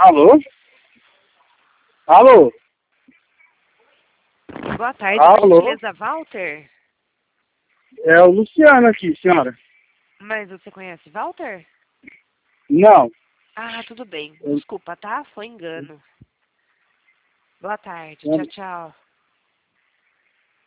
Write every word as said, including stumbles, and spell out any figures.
Alô? Alô? Boa tarde, Alô? gentileza, Walter? É o Luciano aqui, senhora. Mas você conhece Walter? Não. Ah, tudo bem. Eu- Desculpa, tá? Foi engano. Boa tarde. eu- Tchau, tchau.